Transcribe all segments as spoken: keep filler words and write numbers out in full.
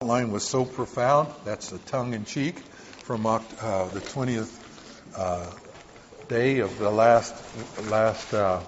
outline was so profound. That's a tongue-in-cheek from uh, the twentieth uh, day of the last last uh,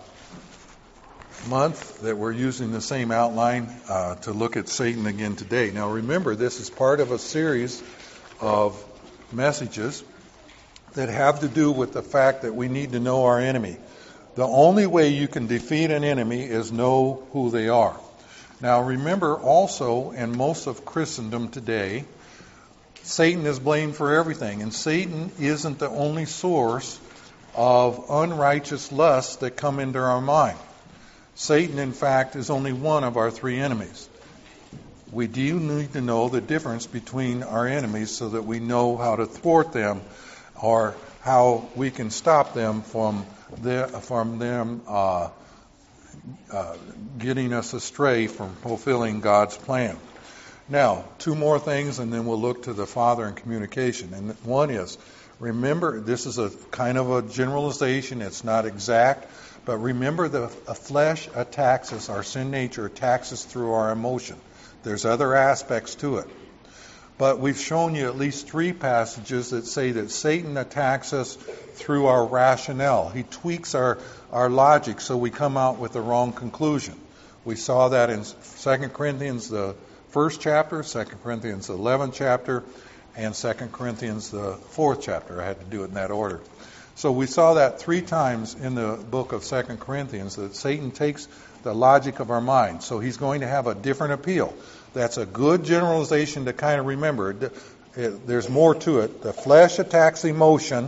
month that we're using the same outline uh, to look at Satan again today. Now remember, this is part of a series of messages that have to do with the fact that we need to know our enemy. The only way you can defeat an enemy is know who they are. Now remember also, in most of Christendom today, Satan is blamed for everything, and Satan isn't the only source of unrighteous lusts that come into our mind. Satan, in fact, is only one of our three enemies. We do need to know the difference between our enemies so that we know how to thwart them or how we can stop them from, the, from them uh, uh, getting us astray from fulfilling God's plan. Now, two more things, and then we'll look to the Father in communication. And one is, remember, this is a kind of a generalization. It's not exact. But remember, the flesh attacks us, our sin nature attacks us through our emotion. There's other aspects to it. But we've shown you at least three passages that say that Satan attacks us through our rationale. He tweaks our, our logic so we come out with the wrong conclusion. We saw that in Second Corinthians, the first chapter, Second Corinthians, the eleventh chapter, and Second Corinthians, the fourth chapter. I had to do it in that order. So we saw that three times in the book of Second Corinthians, that Satan takes the logic of our mind. So he's going to have a different appeal. That's a good generalization to kind of remember. There's more to it. The flesh attacks emotion.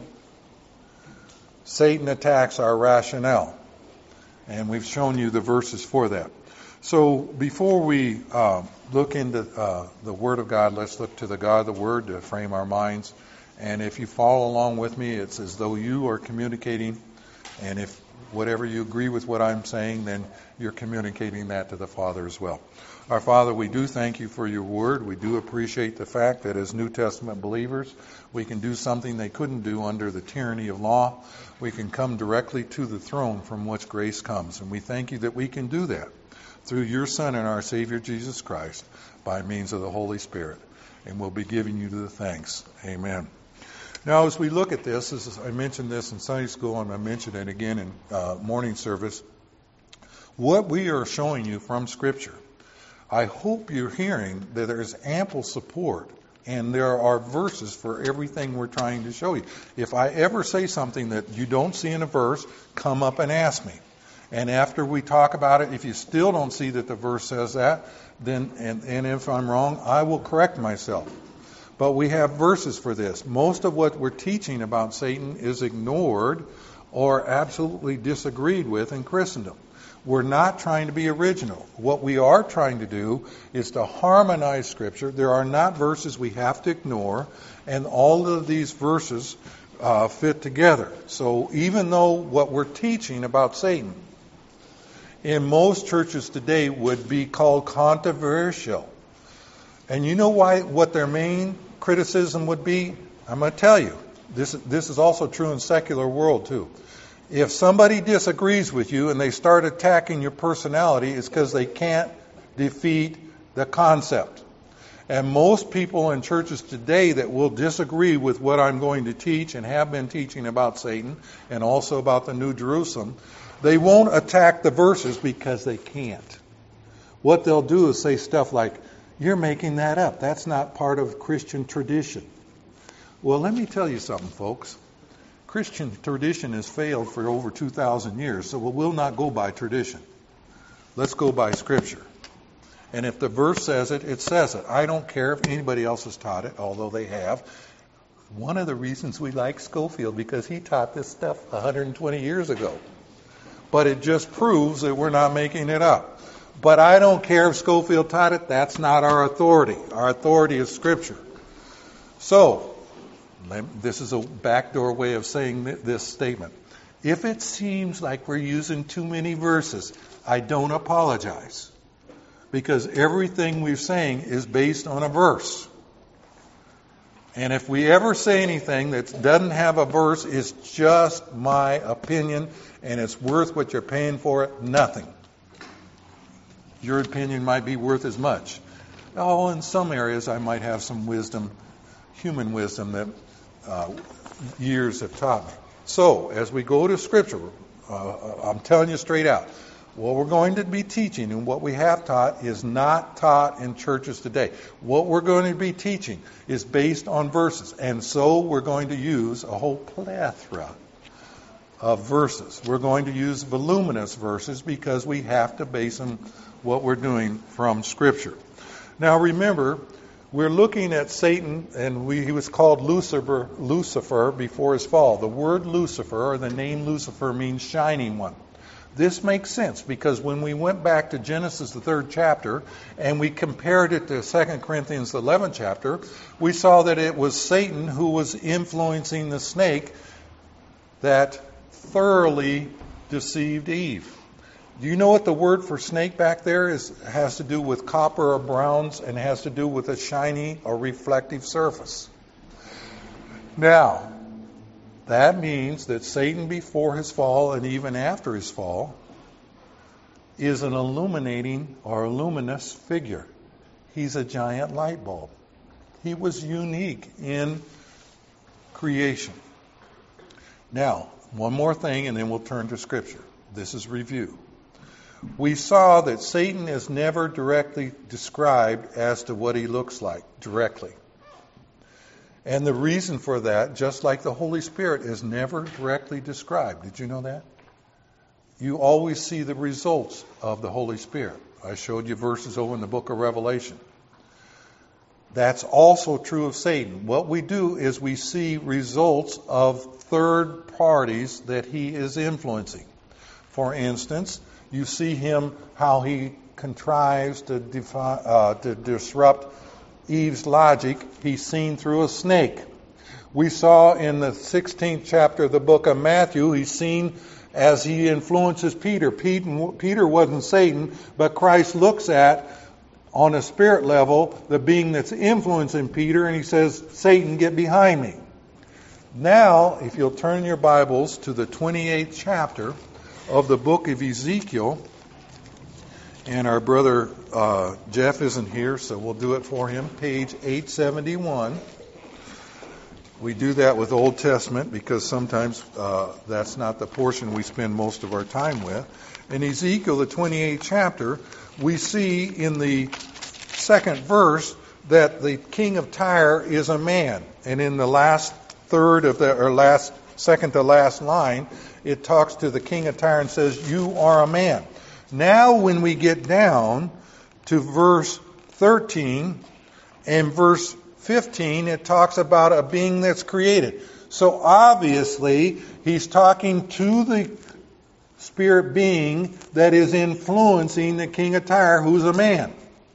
Satan attacks our rationale. And we've shown you the verses for that. So before we uh, look into uh, the Word of God, let's look to the God of the Word to frame our minds. And if you follow along with me, it's as though you are communicating. And if whatever you agree with what I'm saying, then you're communicating that to the Father as well. Our Father, we do thank you for your word. We do appreciate the fact that as New Testament believers, we can do something they couldn't do under the tyranny of law. We can come directly to the throne from which grace comes. And we thank you that we can do that through your Son and our Savior Jesus Christ by means of the Holy Spirit. And we'll be giving you the thanks. Amen. Now, as we look at this, this is, I mentioned this in Sunday school, and I mentioned it again in uh, morning service. What we are showing you from Scripture, I hope you're hearing that there's ample support, and there are verses for everything we're trying to show you. If I ever say something that you don't see in a verse, come up and ask me. And after we talk about it, if you still don't see that the verse says that, then and, and if I'm wrong, I will correct myself. But we have verses for this. Most of what we're teaching about Satan is ignored or absolutely disagreed with in Christendom. We're not trying to be original. What we are trying to do is to harmonize Scripture. There are not verses we have to ignore, and all of these verses uh, fit together. So even though what we're teaching about Satan in most churches today would be called controversial, and you know why? What their main criticism would be? I'm going to tell you. This, this is also true in secular world too. If somebody disagrees with you and they start attacking your personality, it's because they can't defeat the concept. And most people in churches today that will disagree with what I'm going to teach and have been teaching about Satan and also about the New Jerusalem, they won't attack the verses because they can't. What they'll do is say stuff like, "You're making that up. That's not part of Christian tradition." Well, let me tell you something, folks. Christian tradition has failed for over two thousand years, so we'll not go by tradition. Let's go by Scripture. And if the verse says it, it says it. I don't care if anybody else has taught it, although they have. One of the reasons we like Scofield, because he taught this stuff one hundred twenty years ago. But it just proves that we're not making it up. But I don't care if Scofield taught it. That's not our authority. Our authority is Scripture. So, this is a backdoor way of saying this statement. If it seems like we're using too many verses, I don't apologize. Because everything we're saying is based on a verse. And if we ever say anything that doesn't have a verse, it's just my opinion, and it's worth what you're paying for it, nothing. Your opinion might be worth as much. Oh, in some areas I might have some wisdom, human wisdom that uh, years have taught me. So, as we go to Scripture, uh, I'm telling you straight out, what we're going to be teaching and what we have taught is not taught in churches today. What we're going to be teaching is based on verses. And so we're going to use a whole plethora of verses. We're going to use voluminous verses because we have to base them, what we're doing, from Scripture. Now remember, we're looking at Satan, and we, he was called Lucifer, Lucifer before his fall. The word Lucifer, or the name Lucifer, means shining one. This makes sense because when we went back to Genesis, the third chapter, and we compared it to Second Corinthians, the eleventh chapter, we saw that it was Satan who was influencing the snake that thoroughly deceived Eve. Do you know what the word for snake back there is? It has to do with copper or bronze and has to do with a shiny or reflective surface. Now, that means that Satan before his fall and even after his fall is an illuminating or luminous figure. He's a giant light bulb. He was unique in creation. Now, one more thing and then we'll turn to Scripture. This is review. We saw that Satan is never directly described as to what he looks like, directly. And the reason for that, just like the Holy Spirit, is never directly described. Did you know that? You always see the results of the Holy Spirit. I showed you verses over in the book of Revelation. That's also true of Satan. What we do is we see results of third parties that he is influencing. For instance, you see him, how he contrives to, defi- uh, to disrupt Eve's logic. He's seen through a snake. We saw in the sixteenth chapter of the book of Matthew, he's seen as he influences Peter. Peter wasn't Satan, but Christ looks at, on a spirit level, the being that's influencing Peter, and he says, Satan, get behind me. Now, if you'll turn your Bibles to the twenty-eighth chapter of the book of Ezekiel, and our brother uh, Jeff isn't here, so we'll do it for him. Page eight seventy-one. We do that with Old Testament because sometimes uh, that's not the portion we spend most of our time with. In Ezekiel, the twenty-eighth chapter, we see in the second verse that the king of Tyre is a man. And in the last third of the, or last, second to last line, it talks to the king of Tyre and says, you are a man. Now when we get down to verse thirteen and verse fifteen, it talks about a being that's created. So obviously, he's talking to the spirit being that is influencing the king of Tyre, who's a man.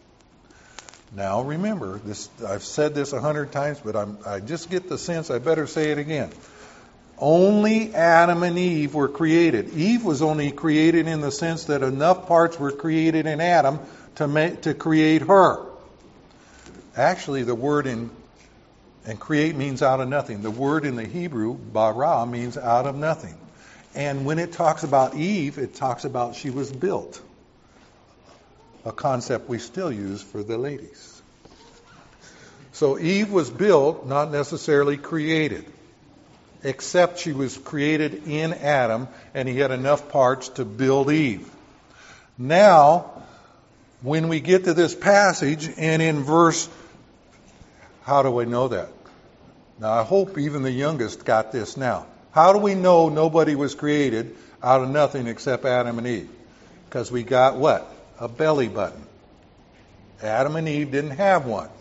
Now remember, this I've said this a hundred times, but I'm, I just get the sense I better say it again. Only Adam and Eve were created. Eve was only created in the sense that enough parts were created in Adam to make, to create her. Actually, the word in and create means out of nothing. The word in the Hebrew, bara, means out of nothing. And when it talks about Eve, it talks about she was built. A concept we still use for the ladies. So Eve was built, not necessarily created. Except she was created in Adam, and he had enough parts to build Eve. Now, when we get to this passage, and in verse, how do I know that? Now, I hope even the youngest got this now. How do we know nobody was created out of nothing except Adam and Eve? Because we got what? A belly button. Adam and Eve didn't have one.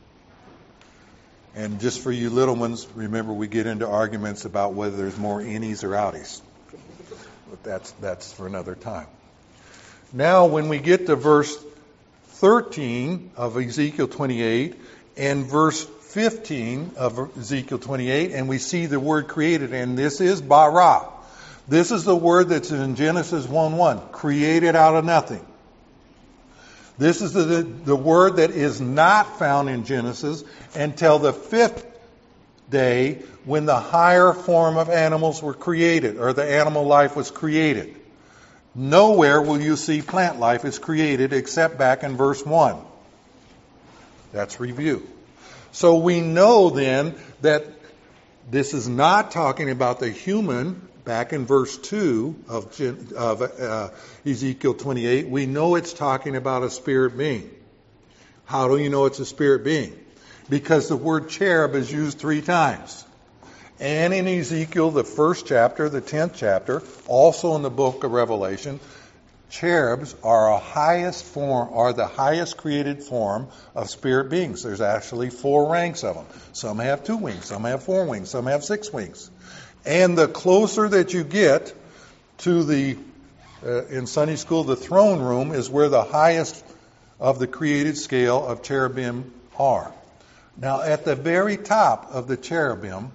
And just for you little ones, remember we get into arguments about whether there's more innies or outies. But that's that's for another time. Now when we get to verse thirteen of Ezekiel twenty-eight and verse fifteen of Ezekiel twenty-eight, and we see the word created, and this is bara. This is the word that's in Genesis one one, created out of nothing. This is the, the, the word that is not found in Genesis until the fifth day when the higher form of animals were created, or the animal life was created. Nowhere will you see plant life is created except back in verse one. That's review. So we know then that this is not talking about the human. Back in verse two of, of uh, Ezekiel twenty-eight, we know it's talking about a spirit being. How do you know it's a spirit being? Because the word cherub is used three times. And in Ezekiel, the first chapter, the tenth chapter, also in the book of Revelation, cherubs are a highest form, are the highest created form of spirit beings. There's actually four ranks of them. Some have two wings, some have four wings, some have six wings. And the closer that you get to the, uh, in Sunday school, the throne room is where the highest of the created scale of cherubim are. Now, at the very top of the cherubim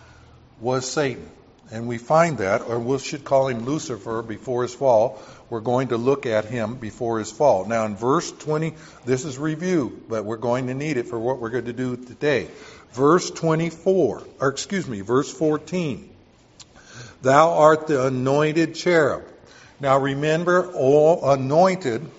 was Satan. And we find that, or we should call him Lucifer before his fall. We're going to look at him before his fall. Now, in verse twenty, this is review, but we're going to need it for what we're going to do today. Verse twenty-four, or excuse me, verse fourteen. Thou art the anointed cherub. Now remember, all anointed,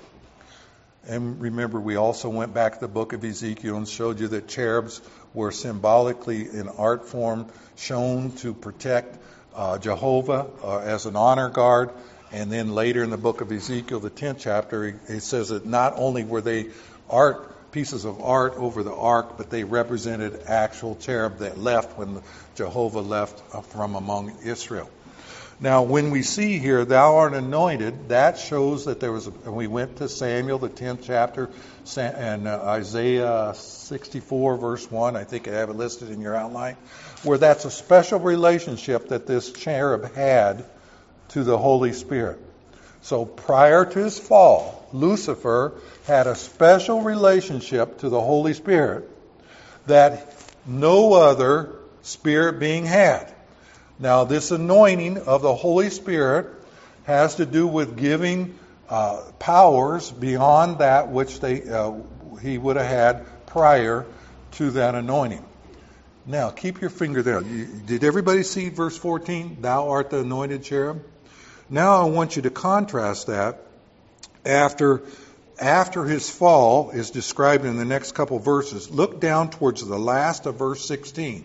and remember we also went back to the book of Ezekiel and showed you that cherubs were symbolically in art form shown to protect uh, Jehovah uh, as an honor guard. And then later in the book of Ezekiel, the tenth chapter, it says that not only were they art pieces of art over the ark, but they represented actual cherub that left when Jehovah left from among Israel. Now, when we see here, thou art anointed, that shows that there was, a, we went to Samuel, the tenth chapter, and uh, Isaiah sixty-four, verse one, I think I have it listed in your outline, where that's a special relationship that this cherub had to the Holy Spirit. So prior to his fall, Lucifer had a special relationship to the Holy Spirit that no other spirit being had. Now, this anointing of the Holy Spirit has to do with giving uh, powers beyond that which they uh, he would have had prior to that anointing. Now, keep your finger there. You, did everybody see verse fourteen? Thou art the anointed cherub. Now I want you to contrast that after after his fall is described in the next couple verses. Look down towards the last of verse sixteen.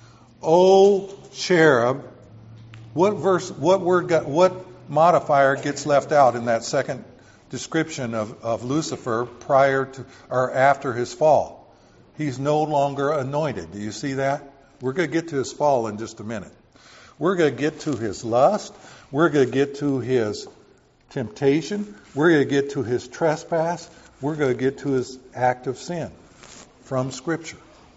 O cherub, what verse, what word, got, what modifier gets left out in that second description of, of Lucifer prior to or after his fall? He's no longer anointed. Do you see that? We're going to get to his fall in just a minute. We're going to get to his lust. We're going to get to his temptation. We're going to get to his trespass. We're going to get to his act of sin from Scripture.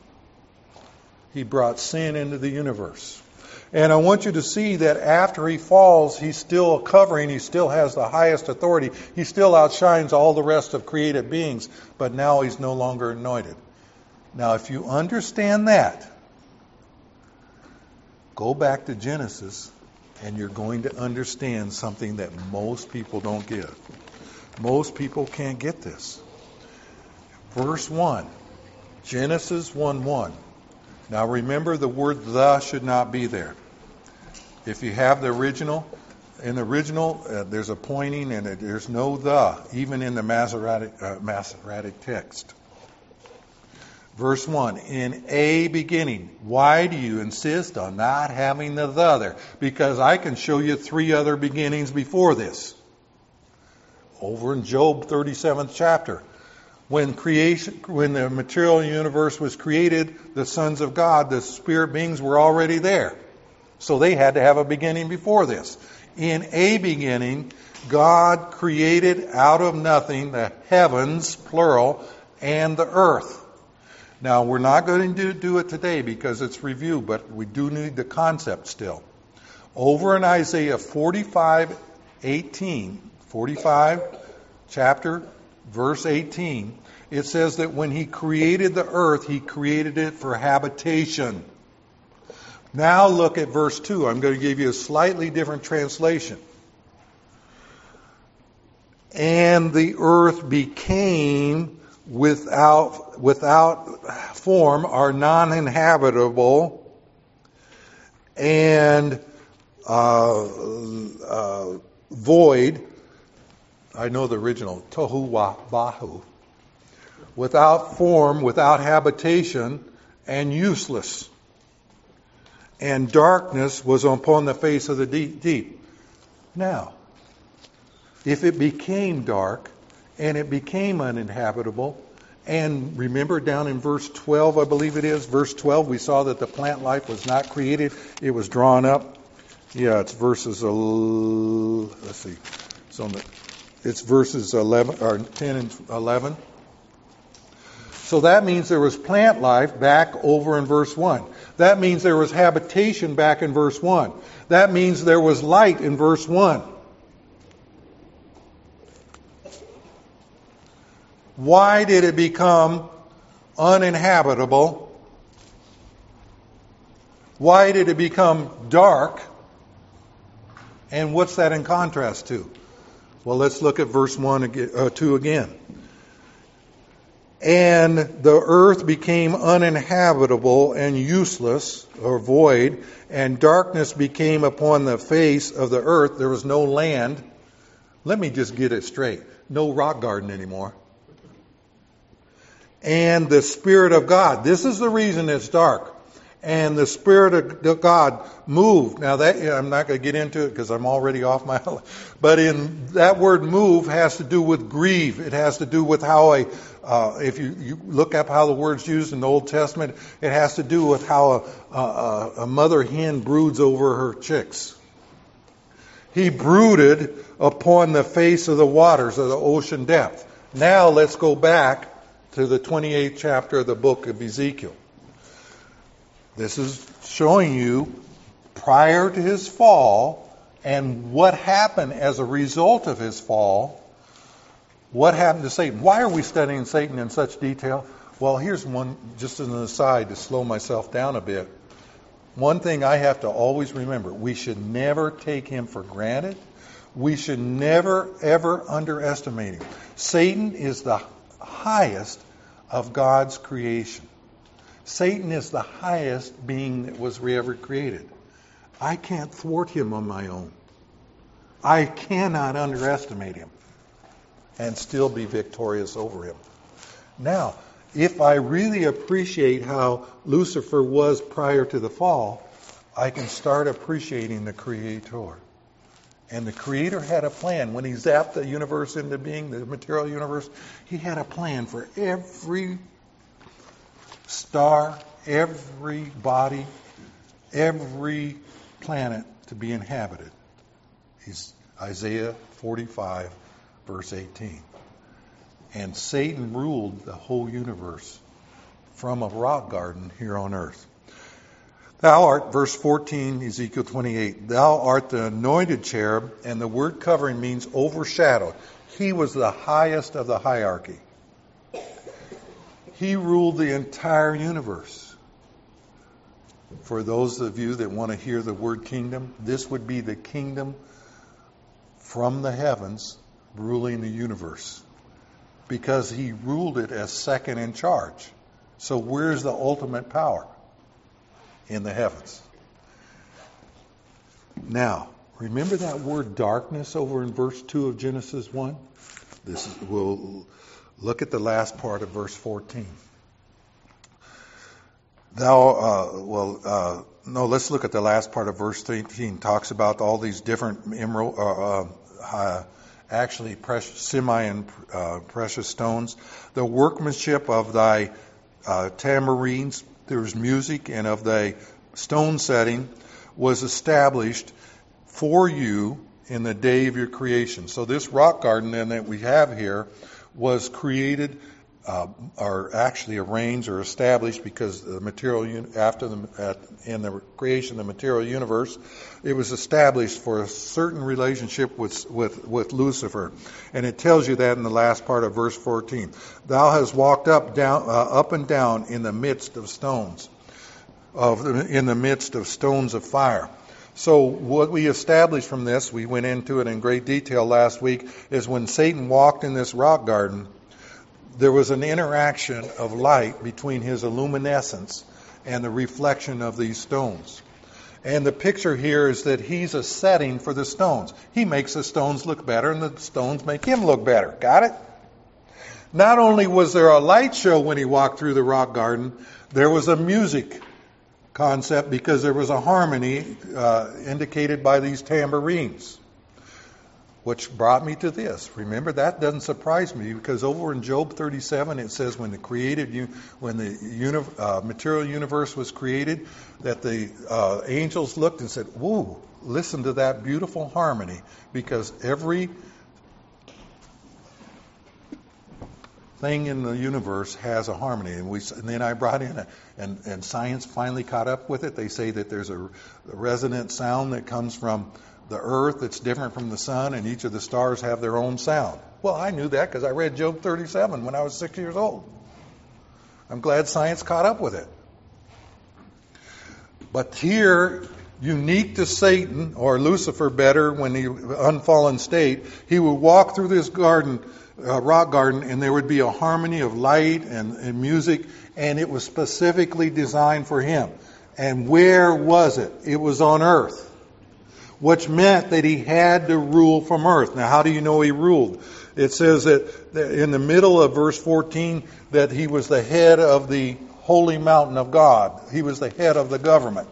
He brought sin into the universe. And I want you to see that after he falls, he's still covering, he still has the highest authority. He still outshines all the rest of created beings, but now he's no longer anointed. Now, if you understand that, go back to Genesis, and you're going to understand something that most people don't get. Most people can't get this. Verse one, Genesis one one. Now remember, the word the should not be there. If you have the original, in the original, uh, there's a pointing and it, there's no the, even in the Masoretic, uh, Masoretic text. Verse one, in a beginning. Why do you insist on not having the the there? Because I can show you three other beginnings before this. Over in Job thirty-seventh chapter. When creation, when the material universe was created, the sons of God, the spirit beings, were already there. So they had to have a beginning before this. In a beginning, God created out of nothing the heavens, plural, and the earth. Now, we're not going to do it today because it's review, but we do need the concept still. Over in Isaiah forty-five eighteen, forty-five chapter, verse eighteen, it says that when he created the earth, he created it for habitation. Now look at verse two. I'm going to give you a slightly different translation. And the earth became without without form, or non-inhabitable, and uh, uh, void. I know the original, tohu wa bahu, without form, without habitation, and useless. And darkness was upon the face of the deep. deep. Now, if it became dark and it became uninhabitable, and remember down in verse twelve, I believe it is, verse twelve, we saw that the plant life was not created, it was drawn up. Yeah, it's verses, uh, let's see, it's, on the, it's verses eleven or ten and eleven. So that means there was plant life back over in verse one. That means there was habitation back in verse one. That means there was light in verse one. Why did it become uninhabitable? Why did it become dark? And what's that in contrast to? Well, let's look at verse one again, uh, two again. And the earth became uninhabitable and useless, or void, and darkness became upon the face of the earth. There was no land. Let me just get it straight. No rock garden anymore. And the Spirit of God. This is the reason it's dark. And the Spirit of God moved. Now that, I'm not going to get into it because I'm already off my, but in that word move has to do with grieve. It has to do with how a, uh, if you, you look up how the word's used in the Old Testament, it has to do with how a, a, a mother hen broods over her chicks. He brooded upon the face of the waters of the ocean depth. Now let's go back to the twenty-eighth chapter of the book of Ezekiel. This is showing you prior to his fall and what happened as a result of his fall. What happened to Satan? Why are we studying Satan in such detail? Well, here's one, just as an aside to slow myself down a bit. One thing I have to always remember, we should never take him for granted. We should never, ever underestimate him. Satan is the highest of God's creation. Satan is the highest being that was ever created. I can't thwart him on my own. I cannot underestimate him and still be victorious over him. Now, if I really appreciate how Lucifer was prior to the fall, I can start appreciating the Creator. And the Creator had a plan. When he zapped the universe into being, the material universe, he had a plan for every star, every body, every planet to be inhabited. He's Isaiah forty-five, verse eighteen. And Satan ruled the whole universe from a rock garden here on earth. Thou art, verse fourteen, Ezekiel twenty-eight, thou art the anointed cherub, and the word covering means overshadowed. He was the highest of the hierarchy. He ruled the entire universe. For those of you that want to hear the word kingdom, this would be the kingdom from the heavens ruling the universe. Because he ruled it as second in charge. So where's the ultimate power? In the heavens. Now, remember that word darkness over in verse two of Genesis one? This is, we'll look at the last part of verse fourteen. Thou, uh, well, uh, no, let's look at the last part of verse thirteen. Talks about all these different emerald, uh, uh, actually precious, semi and uh, precious stones. The workmanship of thy uh, tamarines, there's music, and of thy stone setting was established for you in the day of your creation. So this rock garden then that we have here was created, uh, or actually arranged or established because the material after the at, in the creation of the material universe, it was established for a certain relationship with with with Lucifer, and it tells you that in the last part of verse fourteen. Thou hast walked up down uh, up and down in the midst of stones, of in the midst of stones of fire. So what we established from this, we went into it in great detail last week, is when Satan walked in this rock garden, there was an interaction of light between his illuminescence and the reflection of these stones. And the picture here is that he's a setting for the stones. He makes the stones look better and the stones make him look better. Got it? Not only was there a light show when he walked through the rock garden, there was a music concept because there was a harmony uh, indicated by these tambourines. Which brought me to this. Remember, that doesn't surprise me because over in Job thirty-seven it says when the created, when the uni, uh, material universe was created, that the uh, angels looked and said, "Whoa, listen to that beautiful harmony," because every thing in the universe has a harmony. And we, and then I brought in, a, and and science finally caught up with it. They say that there's a, a resonant sound that comes from the earth that's different from the sun, and each of the stars have their own sound. Well, I knew that because I read Job thirty-seven when I was six years old. I'm glad science caught up with it. But here, unique to Satan, or Lucifer better, when he unfallen state, he would walk through this garden, uh, rock garden, and there would be a harmony of light and, and music, and it was specifically designed for him. And where was it? It was on earth. Which meant that he had to rule from earth. Now, how do you know he ruled? It says that in the middle of verse fourteen that he was the head of the holy mountain of God. He was the head of the government.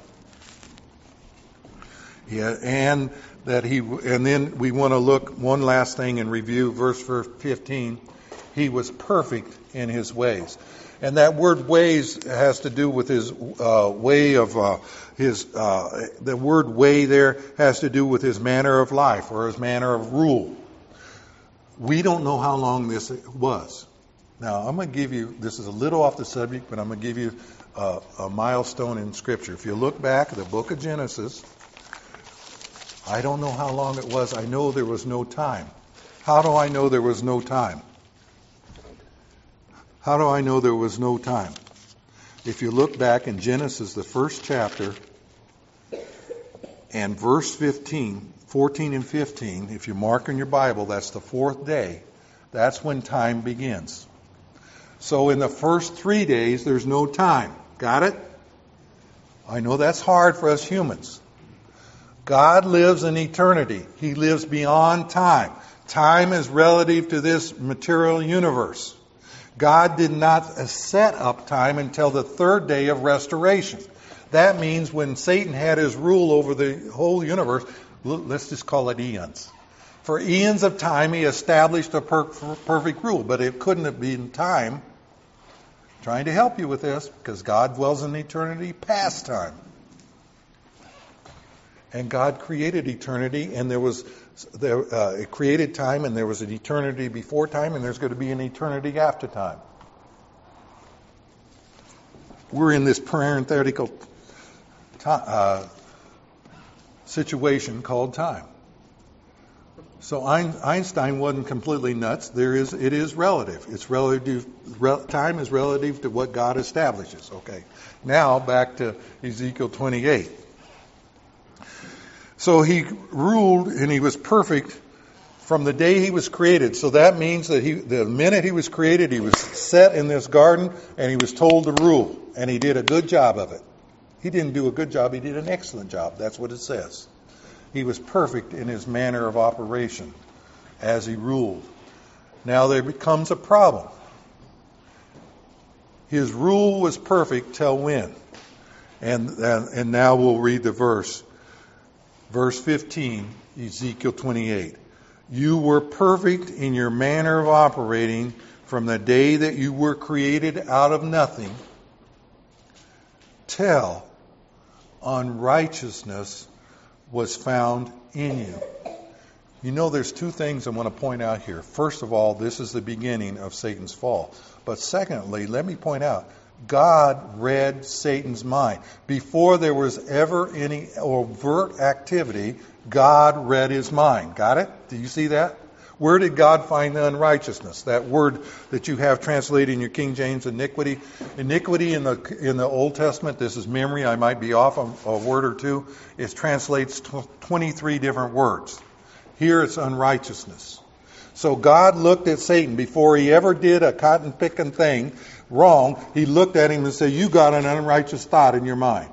Yeah, and that he, and then we want to look one last thing and review verse fifteen. He was perfect in his ways. And that word ways has to do with his uh, way of uh, his. Uh, the word way there has to do with his manner of life or his manner of rule. We don't know how long this was. Now, I'm going to give you. This is a little off the subject, but I'm going to give you a, a milestone in Scripture. If you look back at the book of Genesis, I don't know how long it was. I know there was no time. How do I know there was no time? How do I know there was no time? If you look back in Genesis, the first chapter, and verse fifteen, fourteen and fifteen, if you mark in your Bible, that's the fourth day. That's when time begins. So in the first three days, there's no time. Got it? I know that's hard for us humans. God lives in eternity. He lives beyond time. Time is relative to this material universe. God did not set up time until the third day of restoration. That means when Satan had his rule over the whole universe, let's just call it eons. For eons of time, he established a per- perfect rule, but it couldn't have been time. I'm trying to help you with this, because God dwells in eternity past time. And God created eternity, and there was there uh, it created time, and there was an eternity before time, and there's going to be an eternity after time. We're in this parenthetical to, uh, situation called time. So Einstein wasn't completely nuts. There is it is relative. It's relative. Re, time is relative to what God establishes. Okay. Now back to Ezekiel twenty-eight. So he ruled and he was perfect from the day he was created. So that means that he, the minute he was created, he was set in this garden and he was told to rule. And he did a good job of it. He didn't do a good job. He did an excellent job. That's what it says. He was perfect in his manner of operation as he ruled. Now there becomes a problem. His rule was perfect till when? And, and, and now we'll read the verse. Verse fifteen, Ezekiel twenty-eight. You were perfect in your manner of operating from the day that you were created out of nothing till unrighteousness was found in you. You know, there's two things I want to point out here. First of all, this is the beginning of Satan's fall. But secondly, let me point out, God read Satan's mind. Before there was ever any overt activity, God read his mind. Got it? Do you see that? Where did God find the unrighteousness? That word that you have translated in your King James, iniquity. Iniquity in the in the Old Testament, this is memory, I might be off a, a word or two, it translates twenty-three different words. Here it's unrighteousness. So God looked at Satan before he ever did a cotton-picking thing wrong. He looked at him and said, you got an unrighteous thought in your mind.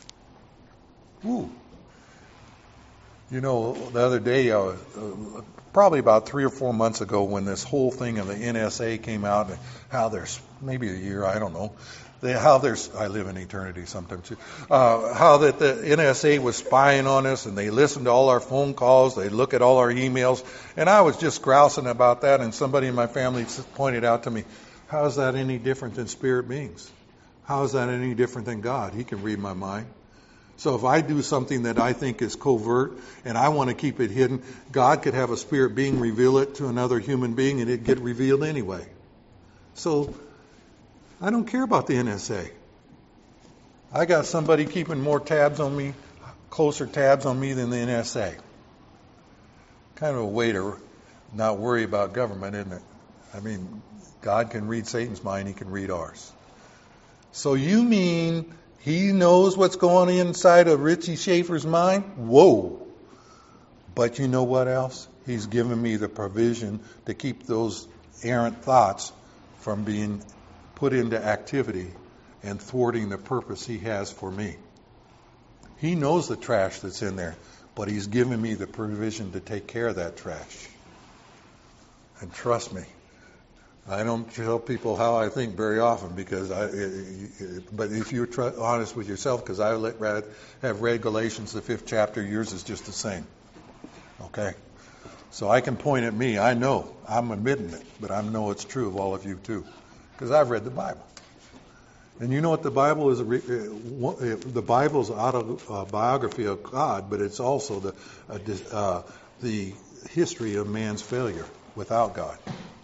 Ooh. You know, the other day, uh, probably about three or four months ago when this whole thing of the N S A came out, and how there's maybe a year, I don't know, they, how there's, I live in eternity sometimes too, uh, how that the N S A was spying on us, and they listened to all our phone calls, they look at all our emails, and I was just grousing about that, and somebody in my family pointed out to me, how is that any different than spirit beings? How is that any different than God? He can read my mind. So if I do something that I think is covert and I want to keep it hidden, God could have a spirit being reveal it to another human being and it'd get revealed anyway. So I don't care about the N S A. I got somebody keeping more tabs on me, closer tabs on me than the N S A. Kind of a way to not worry about government, isn't it? I mean, God can read Satan's mind, he can read ours. So you mean he knows what's going on inside of Richie Schaefer's mind? Whoa. But you know what else? He's given me the provision to keep those errant thoughts from being put into activity and thwarting the purpose he has for me. He knows the trash that's in there, but he's given me the provision to take care of that trash. And trust me, I don't tell people how I think very often, because I. But if you're tr- honest with yourself, because I read, have read Galatians, the fifth chapter, yours is just the same. Okay, so I can point at me. I know I'm admitting it, but I know it's true of all of you too, because I've read the Bible. And you know what the Bible is? The Bible is a biography of God, but it's also the uh, the history of man's failure without God,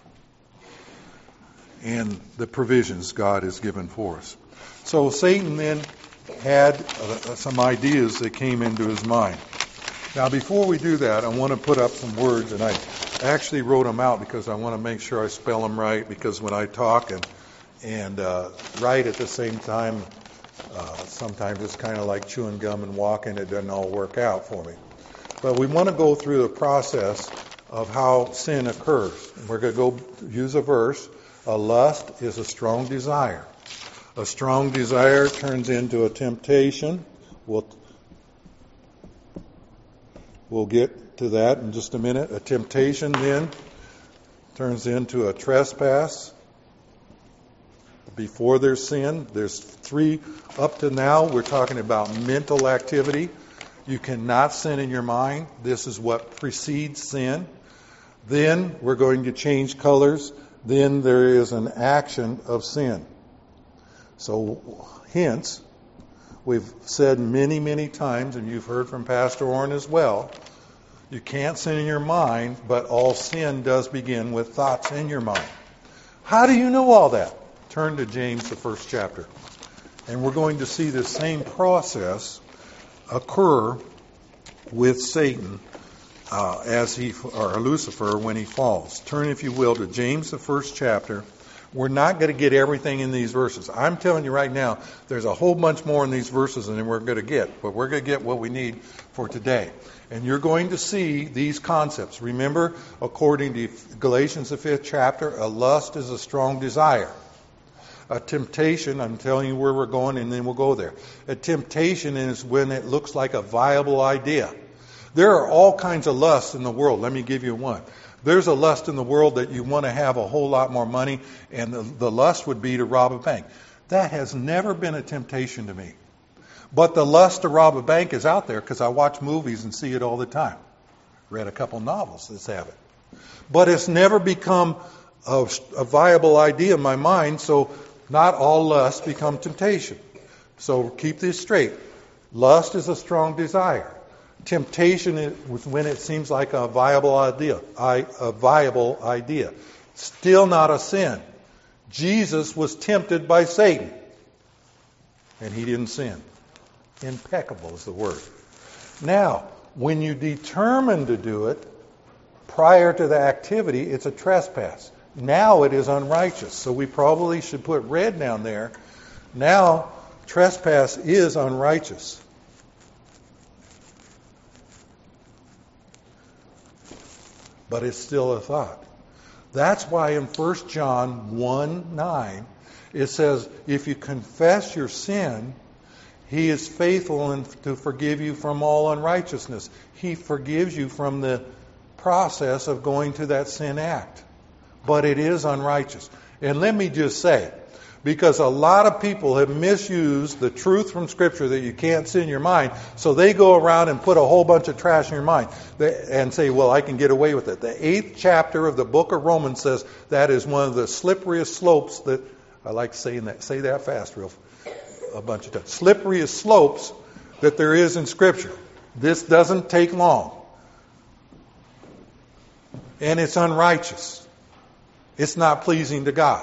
and the provisions God has given for us. So Satan then had uh, some ideas that came into his mind. Now, before we do that, I want to put up some words, and I actually wrote them out because I want to make sure I spell them right, because when I talk and and uh, write at the same time, uh, sometimes it's kind of like chewing gum and walking. It doesn't all work out for me. But we want to go through the process of how sin occurs. We're going to go use a verse. A lust is a strong desire. A strong desire turns into a temptation. We'll, we'll get to that in just a minute. A temptation then turns into a trespass. Before there's sin, there's three. Up to now, we're talking about mental activity. You cannot sin in your mind. This is what precedes sin. Then we're going to change colors. Then there is an action of sin. So, hence, we've said many, many times, and you've heard from Pastor Orrin as well, you can't sin in your mind, but all sin does begin with thoughts in your mind. How do you know all that? Turn to James, the first chapter. And we're going to see the same process occur with Satan uh, as he, or Lucifer, when he falls. Turn, if you will, to James, the first chapter. We're not going to get everything in these verses. I'm telling you right now, there's a whole bunch more in these verses than we're going to get. But we're going to get what we need for today. And you're going to see these concepts. Remember, according to Galatians, the fifth chapter, a lust is a strong desire. A temptation, I'm telling you where we're going, and then we'll go there. A temptation is when it looks like a viable idea. There are all kinds of lusts in the world. Let me give you one. There's a lust in the world that you want to have a whole lot more money, and the, the lust would be to rob a bank. That has never been a temptation to me. But the lust to rob a bank is out there because I watch movies and see it all the time. Read a couple novels that have it. But it's never become a, a viable idea in my mind, so not all lusts become temptation. So keep this straight. Lust is a strong desire. Temptation is when it seems like a viable idea. A viable idea. Still not a sin. Jesus was tempted by Satan, and he didn't sin. Impeccable is the word. Now, when you determine to do it prior to the activity, it's a trespass. Now it is unrighteous. So we probably should put red down there. Now, trespass is unrighteous. But it's still a thought. That's why in First John one nine, it says, if you confess your sin, he is faithful and to forgive you from all unrighteousness. He forgives you from the process of going to that sin act. But it is unrighteous. And let me just say, because a lot of people have misused the truth from Scripture that you can't sin in your mind, so they go around and put a whole bunch of trash in your mind and say, well, I can get away with it. The eighth chapter of the book of Romans says that is one of the slipperiest slopes that, I like saying that, say that fast real a bunch of times, slipperiest slopes that there is in Scripture. This doesn't take long. And it's unrighteous. It's not pleasing to God.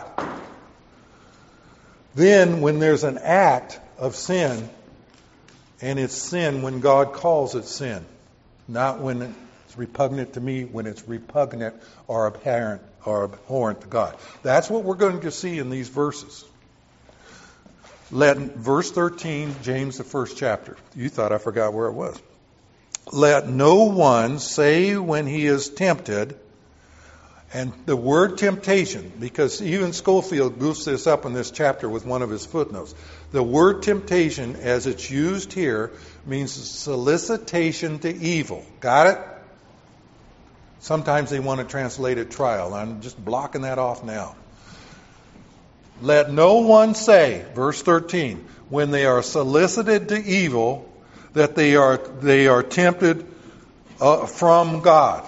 Then when there's an act of sin, and it's sin when God calls it sin, not when it's repugnant to me, when it's repugnant or apparent or abhorrent to God. That's what we're going to see in these verses. Let, verse thirteen, James, the first chapter. You thought I forgot where it was. Let no one say when he is tempted. And the word temptation, because even Schofield goofs this up in this chapter with one of his footnotes. The word temptation, as it's used here, means solicitation to evil. Got it? Sometimes they want to translate it trial. I'm just blocking that off now. Let no one say, verse thirteen, when they are solicited to evil, that they are they are tempted uh, from God.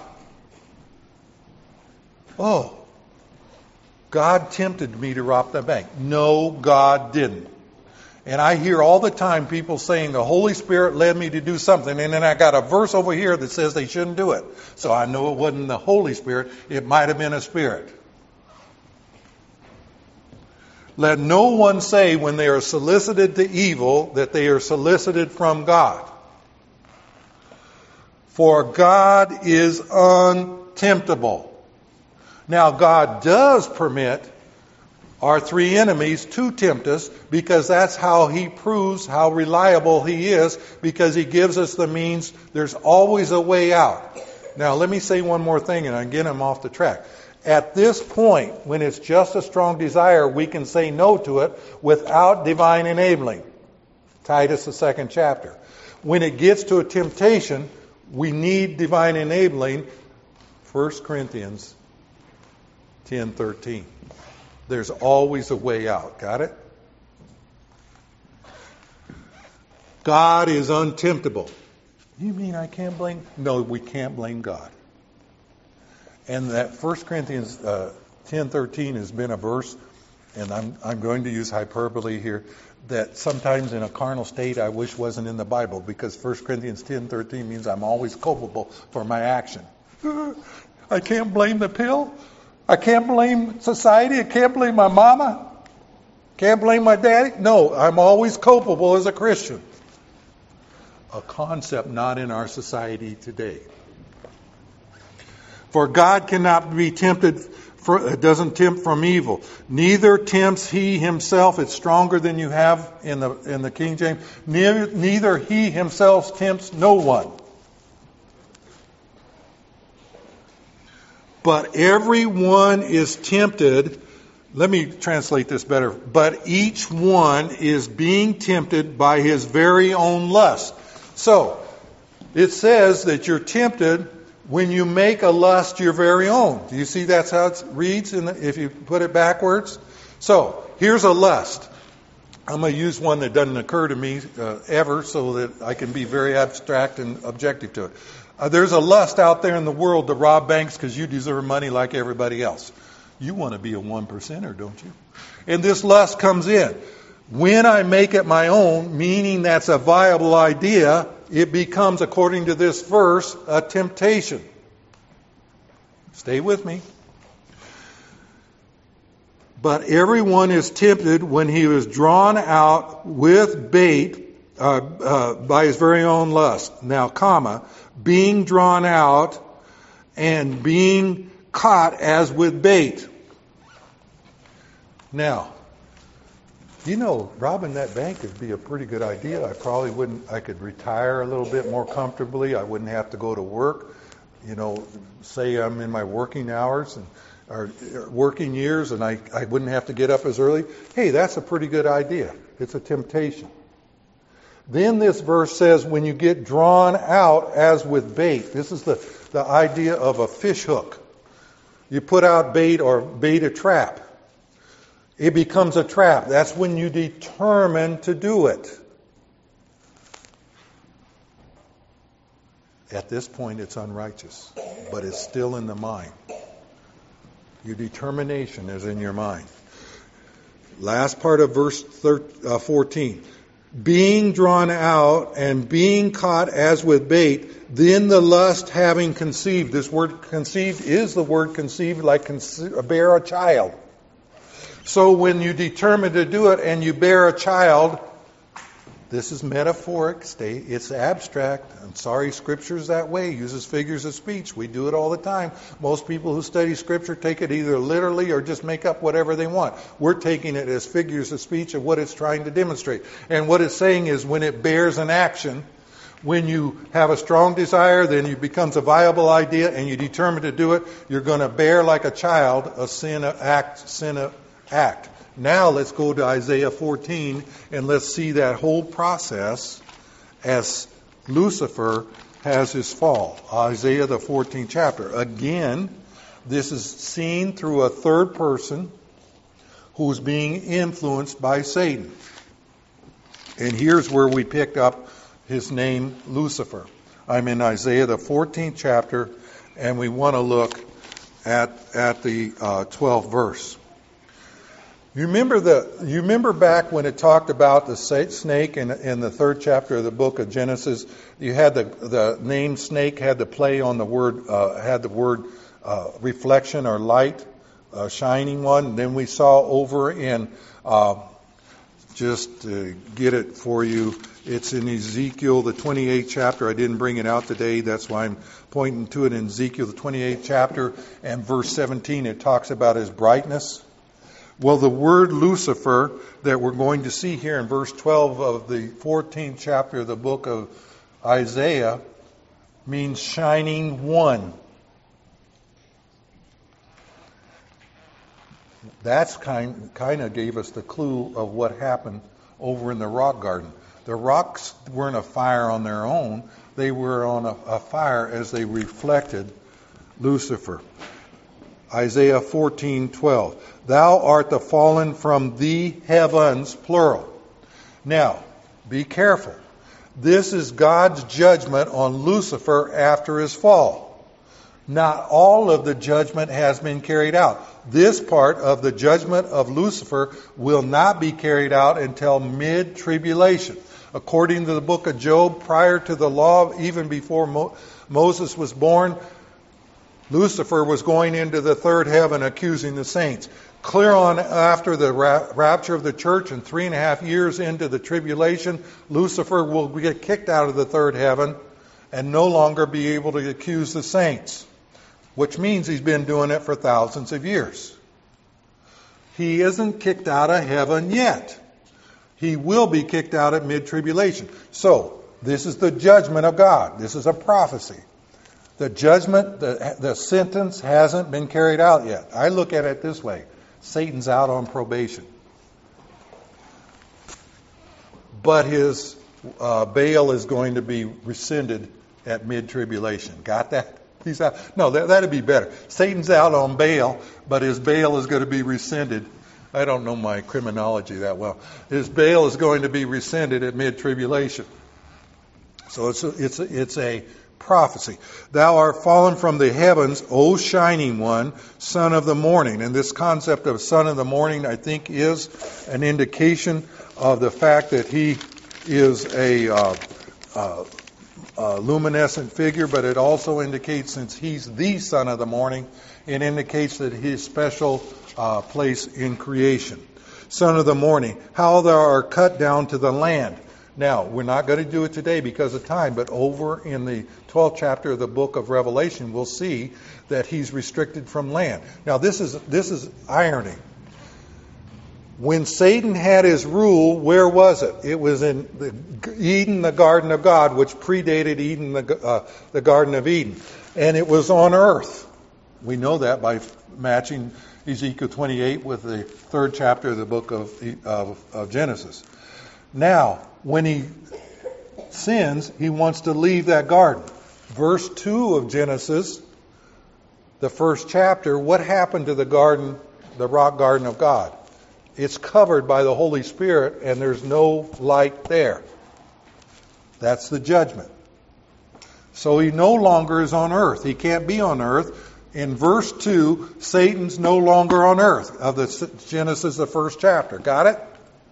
Oh, God tempted me to rob the bank. No, God didn't. And I hear all the time people saying the Holy Spirit led me to do something, and then I got a verse over here that says they shouldn't do it. So I know it wasn't the Holy Spirit. It might have been a spirit. Let no one say when they are solicited to evil that they are solicited from God. For God is untemptable. Now, God does permit our three enemies to tempt us because that's how He proves how reliable He is, because He gives us the means. There's always a way out. Now, let me say one more thing, and again, I'm off the track. At this point, when it's just a strong desire, we can say no to it without divine enabling. Titus, the second chapter. When it gets to a temptation, we need divine enabling. First Corinthians ten thirteen. There's always a way out. Got it? God is untemptable. You mean I can't blame? No, we can't blame God. And that First Corinthians uh, ten thirteen has been a verse, and I'm I'm going to use hyperbole here, that sometimes in a carnal state I wish wasn't in the Bible, because First Corinthians ten thirteen means I'm always culpable for my action. I can't blame the pill. I can't blame society. I can't blame my mama. Can't blame my daddy. No, I'm always culpable as a Christian. A concept not in our society today. For God cannot be tempted, for, doesn't tempt from evil. Neither tempts He Himself. It's stronger than you have in the in the King James. Neither, neither He Himself tempts no one. But everyone is tempted. Let me translate this better. But each one is being tempted by his very own lust. So, it says that you're tempted when you make a lust your very own. Do you see that's how it reads in the, if you put it backwards? So, here's a lust. I'm going to use one that doesn't occur to me uh, ever, so that I can be very abstract and objective to it. Uh, there's a lust out there in the world to rob banks because you deserve money like everybody else. You want to be a one percenter, don't you? And this lust comes in. When I make it my own, meaning that's a viable idea, it becomes, according to this verse, a temptation. Stay with me. But everyone is tempted when he is drawn out with bait uh, uh, by his very own lust. Now, comma, being drawn out and being caught as with bait. Now, you know, robbing that bank would be a pretty good idea. I probably wouldn't, I could retire a little bit more comfortably. I wouldn't have to go to work. You know, say I'm in my working hours and or working years and I, I wouldn't have to get up as early. Hey, that's a pretty good idea. It's a temptation. Then this verse says, when you get drawn out as with bait. This is the the idea of a fish hook. You put out bait or bait a trap. It becomes a trap. That's when you determine to do it. At this point, it's unrighteous, but it's still in the mind. Your determination is in your mind. Last part of verse fourteen. Being drawn out and being caught as with bait, then the lust having conceived. This word conceived is the word conceived, like conce- bear a child. So when you determine to do it and you bear a child, this is metaphoric. Stay, it's abstract. I'm sorry, Scripture's that way. It uses figures of speech. We do it all the time. Most people who study Scripture take it either literally or just make up whatever they want. We're taking it as figures of speech of what it's trying to demonstrate. And what it's saying is when it bears an action, when you have a strong desire, then it becomes a viable idea and you determine to do it, you're going to bear like a child a sin act, sin act. Now let's go to Isaiah fourteen and let's see that whole process as Lucifer has his fall. Isaiah the fourteenth chapter. Again, this is seen through a third person who's being influenced by Satan. And here's where we pick up his name, Lucifer. I'm in Isaiah the fourteenth chapter, and we want to look at at the uh, twelfth verse. You remember the you remember back when it talked about the snake in, in the third chapter of the book of Genesis. You had the the name snake had the play on the word uh, had the word uh, reflection or light, uh, shining one. Then we saw over in uh, just to get it for you. It's in Ezekiel the twenty-eighth chapter. I didn't bring it out today. That's why I'm pointing to it in Ezekiel the twenty-eighth chapter and verse seventeen. It talks about his brightness. Well, the word Lucifer that we're going to see here in verse twelve of the fourteenth chapter of the book of Isaiah means shining one. That's kind kind of gave us the clue of what happened over in the rock garden. The rocks weren't afire on their own. They were on a, a fire as they reflected Lucifer. Isaiah fourteen twelve. Thou art the fallen from the heavens, plural. Now, be careful. This is God's judgment on Lucifer after his fall. Not all of the judgment has been carried out. This part of the judgment of Lucifer will not be carried out until mid-tribulation. According to the book of Job, prior to the law, even before Mo- Moses was born, Lucifer was going into the third heaven accusing the saints. Clear on after the ra- rapture of the church and three and a half years into the tribulation, Lucifer will get kicked out of the third heaven and no longer be able to accuse the saints, which means he's been doing it for thousands of years. He isn't kicked out of heaven yet. He will be kicked out at mid-tribulation. So, this is the judgment of God. This is a prophecy. The judgment, the, the sentence hasn't been carried out yet. I look at it this way. Satan's out on probation. But his uh, bail is going to be rescinded at mid-tribulation. Got that? He's out. No, that, that'd be better. Satan's out on bail, but his bail is going to be rescinded. I don't know my criminology that well. His bail is going to be rescinded at mid-tribulation. So it's a, it's a, it's a prophecy. Thou art fallen from the heavens, O shining one, son of the morning. And this concept of son of the morning, I think, is an indication of the fact that he is a uh, uh, uh, luminescent figure, but it also indicates, since he's the son of the morning, it indicates that his special uh, place in creation. Son of the morning, how thou art cut down to the land. Now, we're not going to do it today because of time, but over in the twelfth chapter of the book of Revelation, we'll see that he's restricted from land. Now, this is this is irony. When Satan had his rule, where was it? It was in the Eden, the Garden of God, which predated Eden, the, uh, the Garden of Eden. And it was on earth. We know that by matching Ezekiel twenty-eight with the third chapter of the book of, of, of Genesis. Now, when he sins, he wants to leave that garden. verse two of Genesis, the first chapter, what happened to the garden, the rock garden of God? It's covered by the Holy Spirit and there's no light there. That's the judgment. So he no longer is on earth. He can't be on earth. In verse two, Satan's no longer on earth of the Genesis, the first chapter. Got it?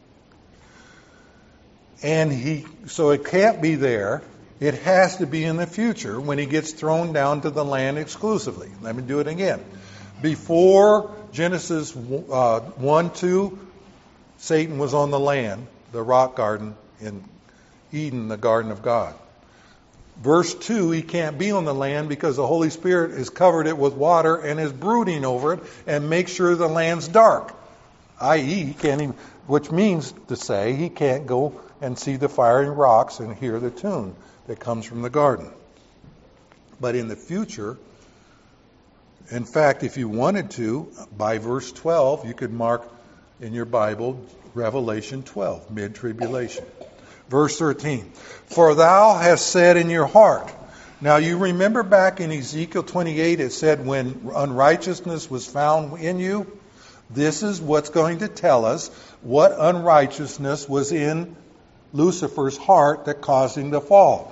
And he, so it can't be there. It has to be in the future when he gets thrown down to the land exclusively. Let me do it again. Before Genesis uh, one, two, Satan was on the land, the rock garden in Eden, the garden of God. Verse two, he can't be on the land because the Holy Spirit has covered it with water and is brooding over it and makes sure the land's dark. that is, he can't even, which means to say he can't go and see the fiery rocks and hear the tune that comes from the garden. But in the future, in fact, if you wanted to, by verse twelve, you could mark in your Bible Revelation twelve, mid-tribulation. Verse thirteen, for thou hast said in your heart. Now you remember back in Ezekiel twenty-eight, it said when unrighteousness was found in you. This is what's going to tell us what unrighteousness was in Lucifer's heart that caused him to fall.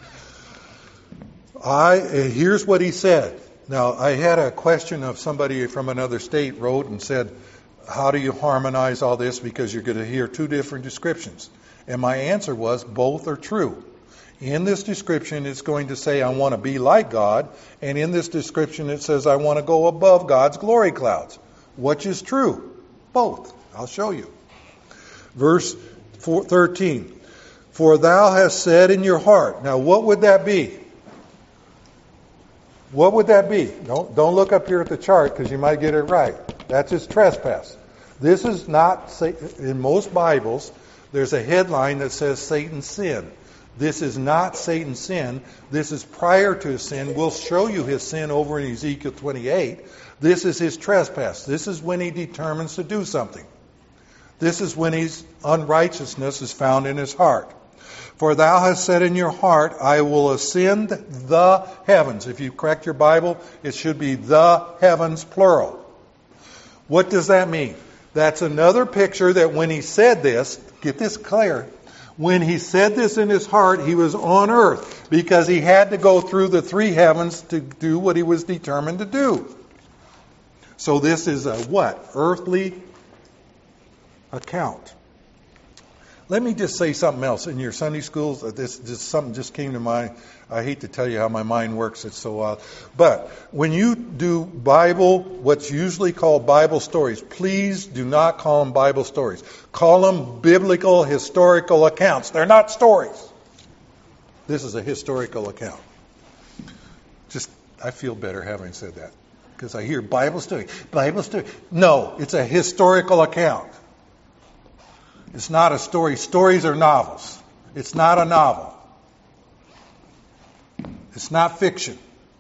I here's what he said. Now, I had a question of somebody from another state wrote and said, how do you harmonize all this? Because you're going to hear two different descriptions. And my answer was, both are true. In this description, it's going to say, I want to be like God. And in this description, it says, I want to go above God's glory clouds. Which is true? Both. I'll show you. Verse thirteen, for thou hast said in your heart. Now, what would that be? What would that be? Don't, don't look up here at the chart because you might get it right. That's his trespass. This is not, in most Bibles, there's a headline that says Satan's sin. This is not Satan's sin. This is prior to his sin. We'll show you his sin over in Ezekiel twenty-eight. This is his trespass. This is when he determines to do something. This is when his unrighteousness is found in his heart. For thou hast said in your heart, I will ascend the heavens. If you correct your Bible, it should be the heavens, plural. What does that mean? That's another picture that when he said this, get this clear, when he said this in his heart, he was on earth because he had to go through the three heavens to do what he was determined to do. So this is a what? Earthly account. Let me just say something else. In your Sunday schools, this, this something just came to mind. I hate to tell you how my mind works. It's so odd. But when you do Bible, what's usually called Bible stories, please do not call them Bible stories. Call them biblical, historical accounts. They're not stories. This is a historical account. Just, I feel better having said that. Because I hear Bible story, Bible story. No, it's a historical account. It's not a story. Stories are novels. It's not a novel. It's not fiction.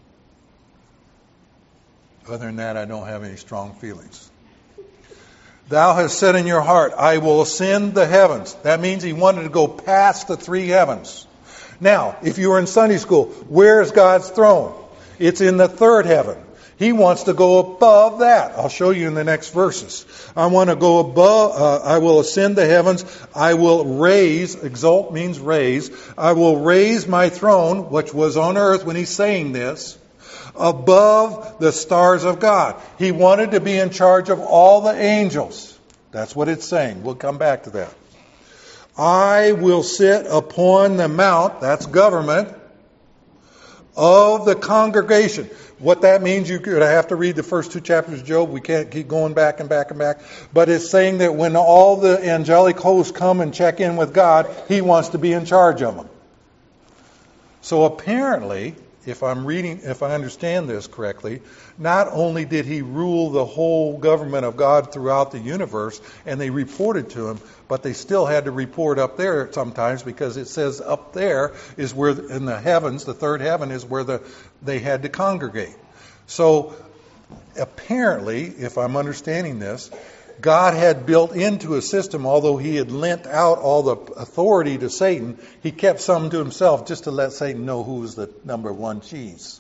Other than that, I don't have any strong feelings. Thou hast said in your heart, I will ascend the heavens. That means he wanted to go past the three heavens. Now, if you were in Sunday school, where is God's throne? It's in the third heaven. He wants to go above that. I'll show you in the next verses. I want to go above, uh, I will ascend the heavens. I will raise, exalt means raise. I will raise my throne, which was on earth when he's saying this, above the stars of God. He wanted to be in charge of all the angels. That's what it's saying. We'll come back to that. I will sit upon the mount, that's government, of the congregation. What that means, you're going to have to read the first two chapters of Job. We can't keep going back and back and back. But it's saying that when all the angelic hosts come and check in with God, he wants to be in charge of them. So apparently, if I'm reading, if I understand this correctly, not only did he rule the whole government of God throughout the universe, and they reported to him, but they still had to report up there sometimes because it says up there is where, in the heavens, the third heaven is where the they had to congregate. So apparently, if I'm understanding this, God had built into his system, although he had lent out all the authority to Satan, he kept some to himself just to let Satan know who was the number one cheese.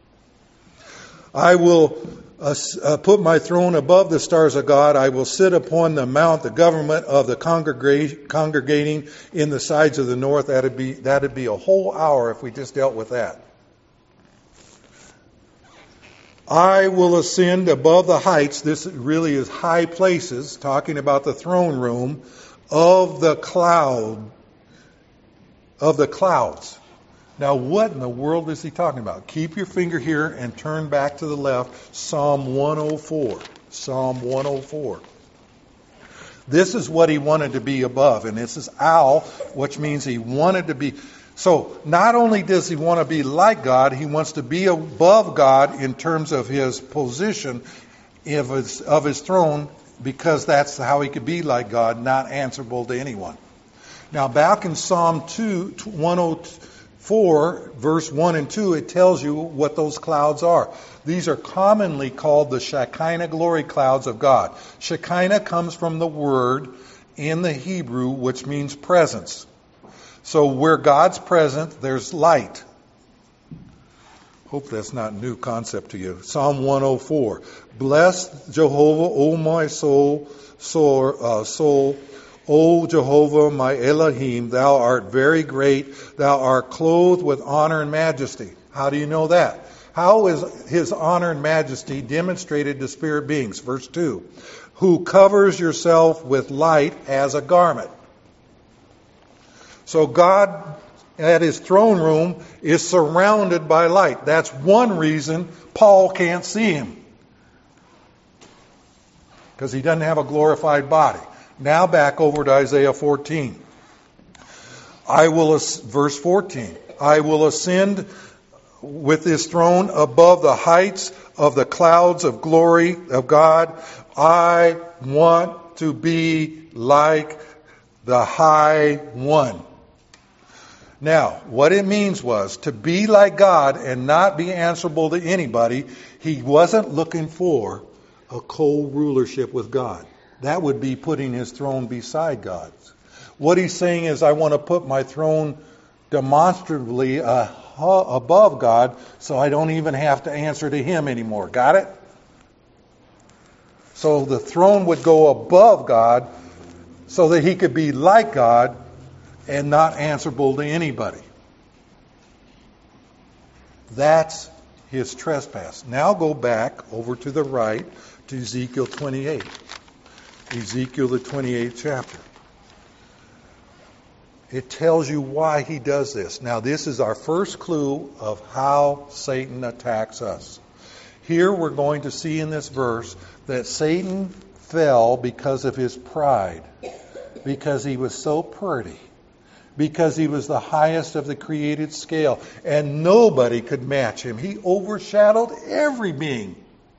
I will uh, uh, put my throne above the stars of God. I will sit upon the mount, the government of the congrega- congregating in the sides of the north. That'd be, that'd be a whole hour if we just dealt with that. I will ascend above the heights. This really is high places, talking about the throne room of the cloud, of the clouds. Now, what in the world is he talking about? Keep your finger here and turn back to the left. Psalm one oh four. Psalm one oh four. This is what he wanted to be above. And this is al, which means he wanted to be. So, not only does he want to be like God, he wants to be above God in terms of his position of his, of his throne, because that's how he could be like God, not answerable to anyone. Now, back in Psalm two, one oh four, verse one and two, it tells you what those clouds are. These are commonly called the Shekinah glory clouds of God. Shekinah comes from the word in the Hebrew, which means presence. So where God's present, there's light. Hope that's not a new concept to you. Psalm one oh four. Bless Jehovah, O my soul, soul, uh, soul, O Jehovah, my Elohim, thou art very great. Thou art clothed with honor and majesty. How do you know that? How is his honor and majesty demonstrated to spirit beings? Verse two. Who covers yourself with light as a garment. So God at his throne room is surrounded by light. That's one reason Paul can't see him. Because he doesn't have a glorified body. Now back over to Isaiah fourteen. I will, verse fourteen, I will ascend with his throne above the heights of the clouds of glory of God. I want to be like the High One. Now, what it means was to be like God and not be answerable to anybody. He wasn't looking for a co-rulership with God. That would be putting his throne beside God's. What he's saying is, I want to put my throne demonstrably uh, above God, so I don't even have to answer to him anymore. Got it? So the throne would go above God so that he could be like God and not answerable to anybody. That's his trespass. Now go back over to the right to Ezekiel twenty-eight. Ezekiel, the twenty-eighth chapter. It tells you why he does this. Now this is our first clue of how Satan attacks us. Here we're going to see in this verse that Satan fell because of his pride. Because he was so pretty. Because he was the highest of the created scale. And nobody could match him. He overshadowed every being.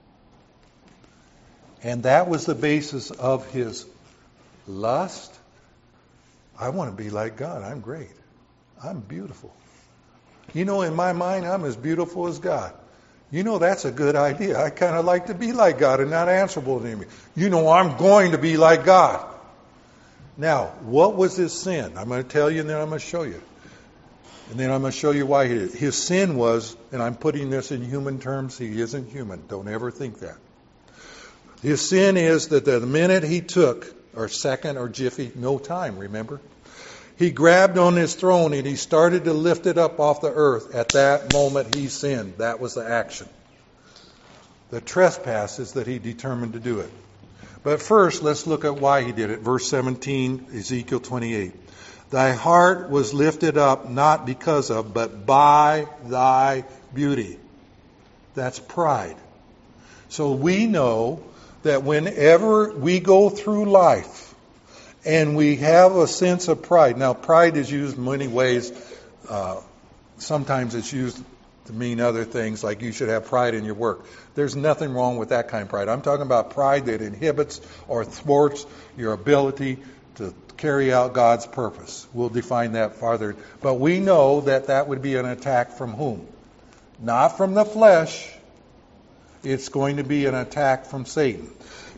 And that was the basis of his lust. I want to be like God. I'm great. I'm beautiful. You know, in my mind, I'm as beautiful as God. You know, that's a good idea. I kind of like to be like God and not answerable to him. You know, I'm going to be like God. Now, what was his sin? I'm going to tell you and then I'm going to show you. And then I'm going to show you why he did it. His sin was, and I'm putting this in human terms, he isn't human. Don't ever think that. His sin is that the minute he took, or second or jiffy, no time, remember? He grabbed on his throne and he started to lift it up off the earth. At that moment he sinned. That was the action. The trespass is that he determined to do it. But first, let's look at why he did it. Verse seventeen, Ezekiel twenty-eight. Thy heart was lifted up not because of, but by thy beauty. That's pride. So we know that whenever we go through life and we have a sense of pride. Now, pride is used in many ways. Uh, sometimes it's used to mean other things, like you should have pride in your work. There's nothing wrong with that kind of pride. I'm talking about pride that inhibits or thwarts your ability to carry out God's purpose. We'll define that farther. But we know that that would be an attack from whom? Not from the flesh. It's going to be an attack from Satan.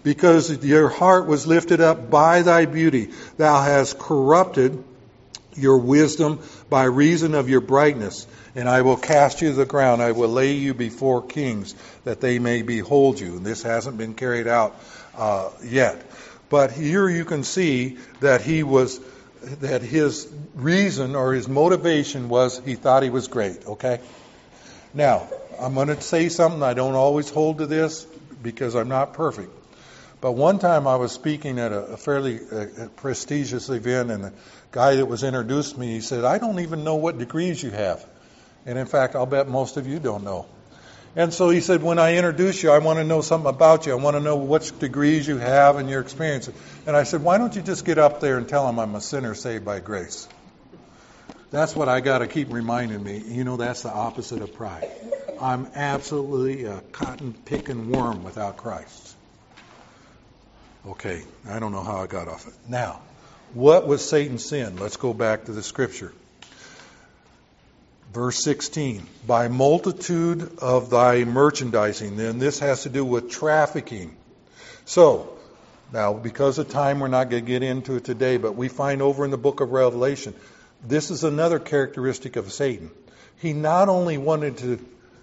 because your heart was lifted up by thy beauty. Thou hast corrupted your wisdom by reason of your brightness. And I will cast you to the ground. I will lay you before kings, that they may behold you. And this hasn't been carried out uh, yet. But here you can see that he was, that his reason or his motivation was he thought he was great. Okay? Now, I'm going to say something. I don't always hold to this because I'm not perfect. But one time I was speaking at a, a fairly uh, prestigious event, and the guy that was introduced me, he said, I don't even know what degrees you have. And in fact, I'll bet most of you don't know. And so he said, when I introduce you, I want to know something about you. I want to know which degrees you have and your experience. And I said, why don't you just get up there and tell him I'm a sinner saved by grace? That's what I got to keep reminding me. You know, that's the opposite of pride. I'm absolutely a cotton-picking worm without Christ. Okay, I don't know how I got off it. Now, what was Satan's sin? Let's go back to the scripture. Verse sixteen, by multitude of thy merchandising. Then this has to do with trafficking. So, now because of time we're not going to get into it today, but we find over in the book of Revelation, this is another characteristic of Satan. He not only wanted to,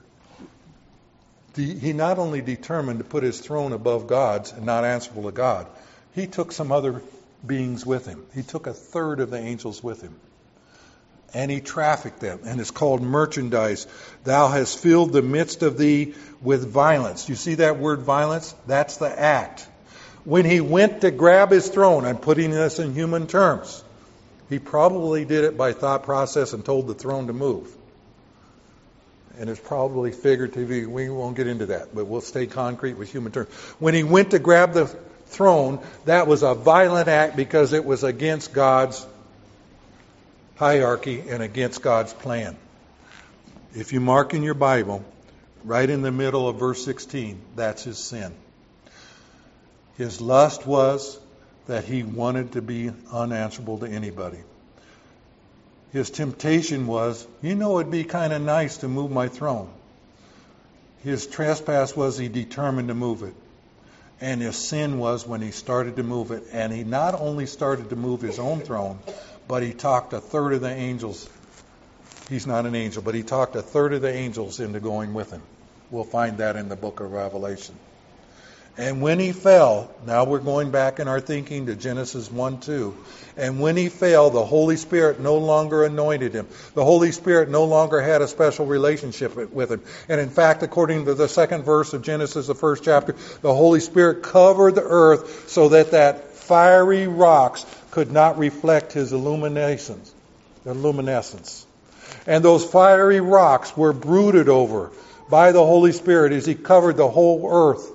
he not only determined to put his throne above God's and not answerable to God, he took some other beings with him. He took a third of the angels with him. And he trafficked them, and it's called merchandise. Thou hast filled the midst of thee with violence. You see that word violence? That's the act. When he went to grab his throne, I'm putting this in human terms, he probably did it by thought process and told the throne to move. And it's probably figurative. We won't get into that, but we'll stay concrete with human terms. When he went to grab the throne, that was a violent act because it was against God's hierarchy and against God's plan. If you mark in your Bible, right in the middle of verse sixteen, that's his sin. His lust was that he wanted to be unanswerable to anybody. His temptation was, you know, it'd be kind of nice to move my throne. His trespass was he determined to move it. And his sin was when he started to move it. And he not only started to move his own throne, but he talked a third of the angels. He's not an angel, but he talked a third of the angels into going with him. We'll find that in the book of Revelation. And when he fell, now we're going back in our thinking to Genesis one two. And when he fell, the Holy Spirit no longer anointed him. The Holy Spirit no longer had a special relationship with him. And in fact, according to the second verse of Genesis, the first chapter, the Holy Spirit covered the earth so that that fiery rocks could not reflect his illuminations, luminescence. And those fiery rocks were brooded over by the Holy Spirit as he covered the whole earth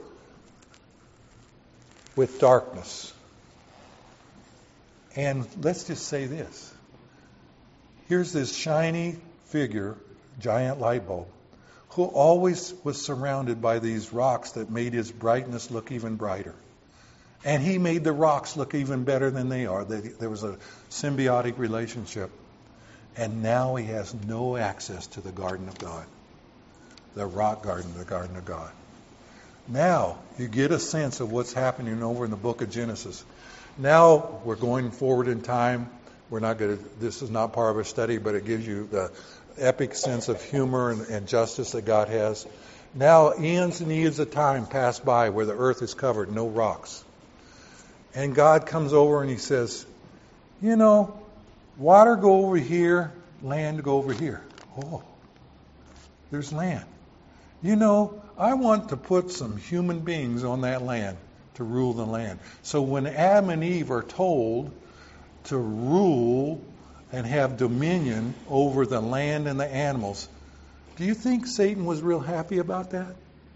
with darkness. And let's just say this. Here's this shiny figure, giant light bulb, who always was surrounded by these rocks that made his brightness look even brighter. And he made the rocks look even better than they are. There was a symbiotic relationship. And now he has no access to the garden of God. The rock garden, the garden of God. Now you get a sense of what's happening over in the book of Genesis. Now we're going forward in time. We're not going to, this is not part of a study, but it gives you the epic sense of humor and, and justice that God has. Now eons and eons of time pass by where the earth is covered, no rocks. And God comes over and he says, you know, water go over here, land go over here. Oh, there's land. You know, I want to put some human beings on that land to rule the land. So when Adam and Eve are told to rule and have dominion over the land and the animals, do you think Satan was real happy about that?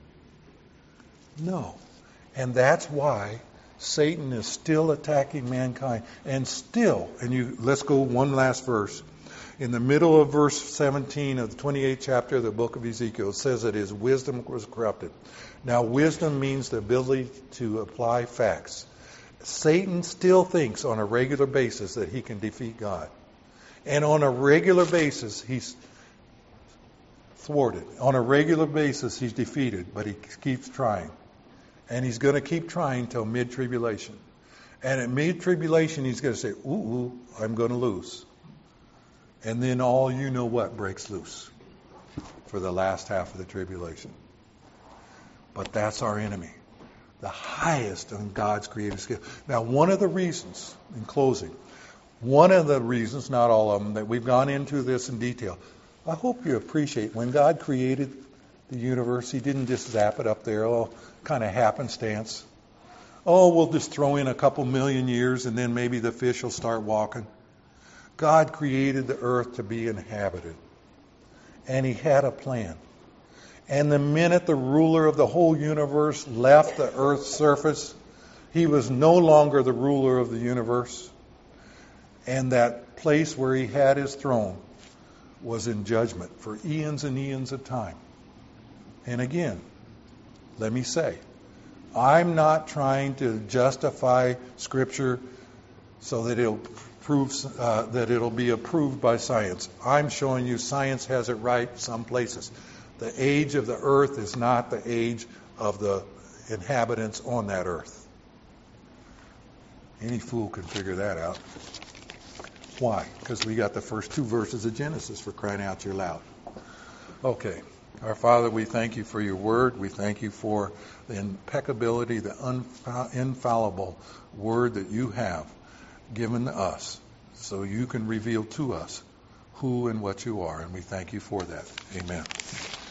No. And that's why Satan is still attacking mankind. And still, and you let's go one last verse. In the middle of verse seventeen of the twenty-eighth chapter of the book of Ezekiel, it says that his wisdom was corrupted. Now, wisdom means the ability to apply facts. Satan still thinks on a regular basis that he can defeat God. And on a regular basis, he's thwarted. On a regular basis, he's defeated, but he keeps trying. And he's going to keep trying till mid-tribulation. And at mid-tribulation, he's going to say, ooh, ooh, I'm going to lose. And then all you know what breaks loose for the last half of the tribulation. But that's our enemy. The highest on God's creative scale. Now, one of the reasons, in closing, one of the reasons, not all of them, that we've gone into this in detail, I hope you appreciate when God created the universe, he didn't just zap it up there, oh, kind of happenstance. Oh, we'll just throw in a couple million years and then maybe the fish will start walking. God created the earth to be inhabited. And he had a plan. And the minute the ruler of the whole universe left the earth's surface, he was no longer the ruler of the universe. And that place where he had his throne was in judgment for eons and eons of time. And again, let me say, I'm not trying to justify Scripture so that it'll prove uh, that it'll be approved by science. I'm showing you science has it right some places. The age of the earth is not the age of the inhabitants on that earth. Any fool can figure that out. Why? Because we got the first two verses of Genesis, for crying out your loud. Okay. Our Father, we thank you for your word. We thank you for the impeccability, the unfa- infallible word that you have given to us so you can reveal to us who and what you are. And we thank you for that. Amen.